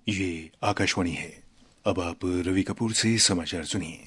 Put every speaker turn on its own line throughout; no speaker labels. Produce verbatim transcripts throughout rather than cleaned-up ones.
ये आकाशवाणी है। अब आप रवि कपूर से समाचार सुनिए।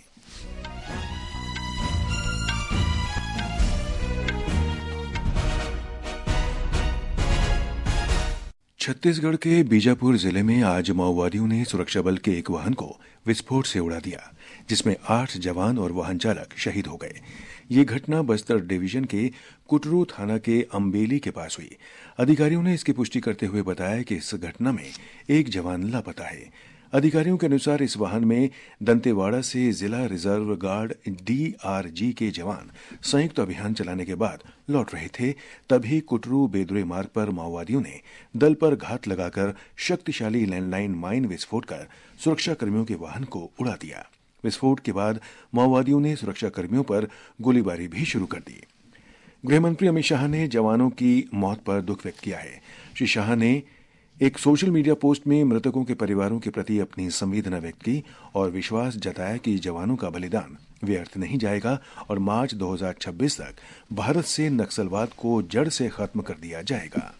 छत्तीसगढ़ के बीजापुर जिले में आज माओवादियों ने सुरक्षा बल के एक वाहन को विस्फोट से उड़ा दिया, जिसमें आठ जवान और वाहन चालक शहीद हो गए। ये घटना बस्तर डिवीजन के कुटरू थाना के अम्बेली के पास हुई। अधिकारियों ने इसकी पुष्टि करते हुए बताया कि इस घटना में एक जवान लापता है। अधिकारियों के अनुसार इस वाहन में दंतेवाड़ा से जिला रिजर्व गार्ड डीआरजी के जवान संयुक्त अभियान चलाने के बाद लौट रहे थे। तभी कुटरू बेदुरे मार्ग पर माओवादियों ने दल पर घात लगाकर शक्तिशाली लैंडलाइन माइन विस्फोट कर सुरक्षाकर्मियों के वाहन को उड़ा दिया। विस्फोट के बाद माओवादियों ने सुरक्षाकर्मियों पर गोलीबारी भी शुरू कर दी। गृहमंत्री अमित शाह ने जवानों की मौत पर दुख व्यक्त किया है। श्री शाह ने एक सोशल मीडिया पोस्ट में मृतकों के परिवारों के प्रति अपनी संवेदना व्यक्त की और विश्वास जताया कि जवानों का बलिदान व्यर्थ नहीं जाएगा और मार्च दो हज़ार छब्बीस तक भारत से नक्सलवाद को जड़ से खत्म कर दिया जाएगा।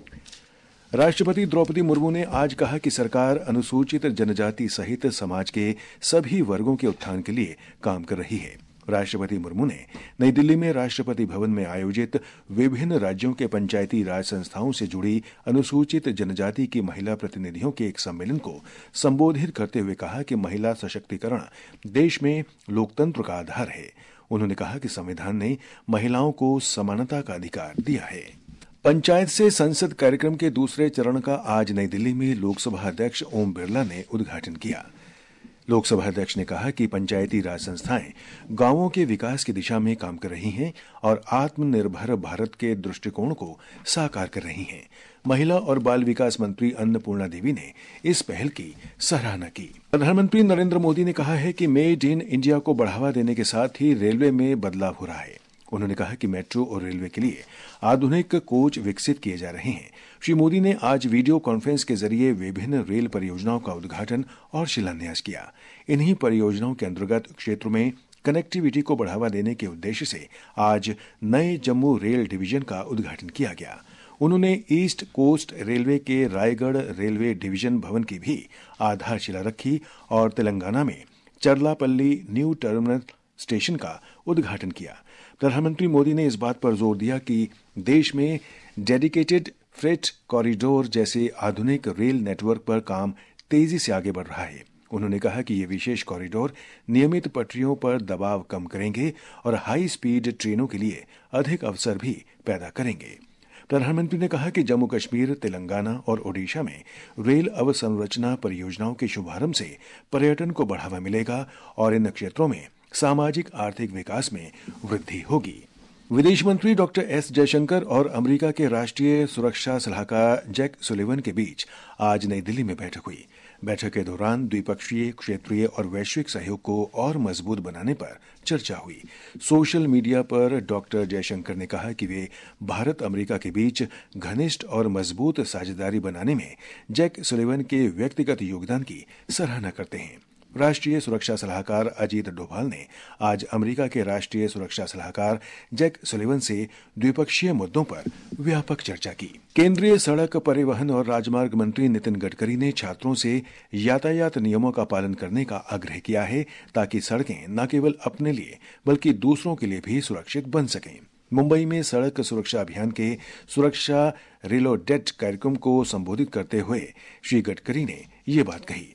राष्ट्रपति द्रौपदी मुर्मू ने आज कहा कि सरकार अनुसूचित जनजाति सहित समाज के सभी वर्गों के उत्थान के लिए काम कर रही है। राष्ट्रपति मुर्मू ने नई दिल्ली में राष्ट्रपति भवन में आयोजित विभिन्न राज्यों के पंचायती राज संस्थाओं से जुड़ी अनुसूचित जनजाति की महिला प्रतिनिधियों के एक सम्मेलन को संबोधित करते हुए कहा कि महिला सशक्तिकरण देश में लोकतंत्र का आधार है। उन्होंने कहा कि संविधान ने महिलाओं को समानता का अधिकार दिया है। पंचायत से संसद कार्यक्रम के दूसरे चरण का आज नई दिल्ली में लोकसभा अध्यक्ष ओम बिरला ने उद्घाटन किया। लोकसभा अध्यक्ष ने कहा कि पंचायती राज संस्थाएं गांवों के विकास की दिशा में काम कर रही हैं और आत्मनिर्भर भारत के दृष्टिकोण को साकार कर रही हैं। महिला और बाल विकास मंत्री अन्नपूर्णा देवी ने इस पहल की सराहना की। प्रधानमंत्री नरेंद्र मोदी ने कहा है कि मेड इन इंडिया को बढ़ावा देने के साथ ही रेलवे में बदलाव हो रहा है। उन्होंने कहा कि मेट्रो और रेलवे के लिए आधुनिक कोच विकसित किए जा रहे हैं। श्री मोदी ने आज वीडियो कॉन्फ्रेंस के जरिए विभिन्न रेल परियोजनाओं का उद्घाटन और शिलान्यास किया। इन्हीं परियोजनाओं के अंतर्गत क्षेत्रों में कनेक्टिविटी को बढ़ावा देने के उद्देश्य से आज नए जम्मू रेल डिवीजन का उद्घाटन किया गया। उन्होंने ईस्ट कोस्ट रेलवे के रायगढ़ रेलवे डिवीजन भवन की भी आधारशिला रखी और तेलंगाना में चरलापल्ली न्यू टर्मिनल स्टेशन का उद्घाटन किया। प्रधानमंत्री मोदी ने इस बात पर जोर दिया कि देश में डेडिकेटेड फ्रेट कॉरिडोर जैसे आधुनिक रेल नेटवर्क पर काम तेजी से आगे बढ़ रहा है। उन्होंने कहा कि ये विशेष कॉरिडोर नियमित पटरियों पर दबाव कम करेंगे और हाई स्पीड ट्रेनों के लिए अधिक अवसर भी पैदा करेंगे। प्रधानमंत्री ने कहा कि जम्मू कश्मीर, तेलंगाना और ओडिशा में रेल अवसंरचना परियोजनाओं के शुभारंभ से पर्यटन को बढ़ावा मिलेगा और इन क्षेत्रों में सामाजिक आर्थिक विकास में वृद्धि होगी। विदेश मंत्री डॉक्टर एस जयशंकर और अमेरिका के राष्ट्रीय सुरक्षा सलाहकार जैक सुलिवन के बीच आज नई दिल्ली में बैठक हुई। बैठक के दौरान द्विपक्षीय, क्षेत्रीय और वैश्विक सहयोग को और मजबूत बनाने पर चर्चा हुई। सोशल मीडिया पर डॉक्टर जयशंकर ने कहा कि वे भारत अमेरिका के बीच घनिष्ठ और मजबूत साझेदारी बनाने में जैक सुलिवन के व्यक्तिगत योगदान की सराहना करते हैं। राष्ट्रीय सुरक्षा सलाहकार अजीत डोभाल ने आज अमेरिका के राष्ट्रीय सुरक्षा सलाहकार जैक सुलिवन से द्विपक्षीय मुद्दों पर व्यापक चर्चा की। केंद्रीय सड़क परिवहन और राजमार्ग मंत्री नितिन गडकरी ने छात्रों से यातायात नियमों का पालन करने का आग्रह किया है ताकि सड़कें न केवल अपने लिए बल्कि दूसरों के लिए भी सुरक्षित बन सकें। मुंबई में सड़क सुरक्षा अभियान के सुरक्षा रिलोडेट कार्यक्रम को संबोधित करते हुए श्री गडकरी ने ये बात कही।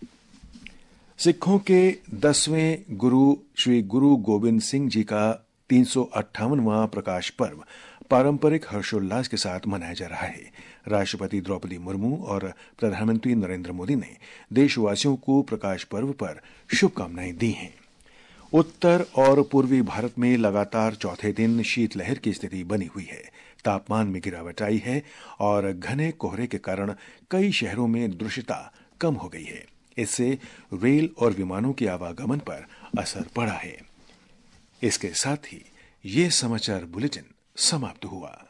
सिखों के दसवें गुरु श्री गुरु गोविंद सिंह जी का तीन सौ अट्ठावनवां प्रकाश पर्व पारंपरिक हर्षोल्लास के साथ मनाया जा रहा है। राष्ट्रपति द्रौपदी मुर्मू और प्रधानमंत्री नरेंद्र मोदी ने देशवासियों को प्रकाश पर्व पर शुभकामनाएं दी हैं। उत्तर और पूर्वी भारत में लगातार चौथे दिन शीतलहर की स्थिति बनी हुई है। तापमान में गिरावट आई है और घने कोहरे के कारण कई शहरों में दृश्यता कम हो गई है। इससे रेल और विमानों के आवागमन पर असर पड़ा है। इसके साथ ही ये समाचार बुलेटिन समाप्त हुआ।